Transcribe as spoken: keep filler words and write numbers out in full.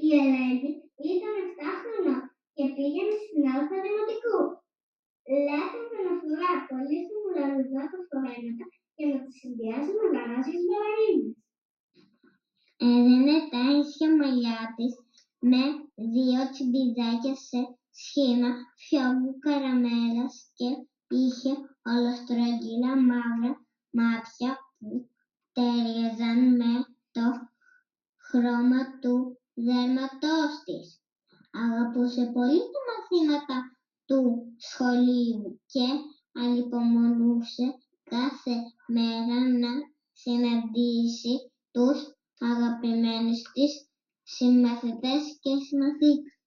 Η Ελένη ήταν επτά χρονών και πήγαινε στην Α Δημοτικού. Λέγονταν να φορά πολύ χαμηλά ρουβά φορέματα και να τα συνδυάζει με γαλάζιες μπαλαρίνες. Έδαινε τα ίσια μαλλιά της με δύο τσιμπιδάκια σε σχήμα φιόγκου καραμέλας και είχε ολοστρογγύλα μαύρα μάτια που τέριαζαν με το χρώμα του δέρματός της. Αγαπούσε πολύ τα μαθήματα του σχολείου και ανυπομονούσε κάθε μέρα να συναντήσει τους αγαπημένους της συμμαθητές και συμμαθήτριες.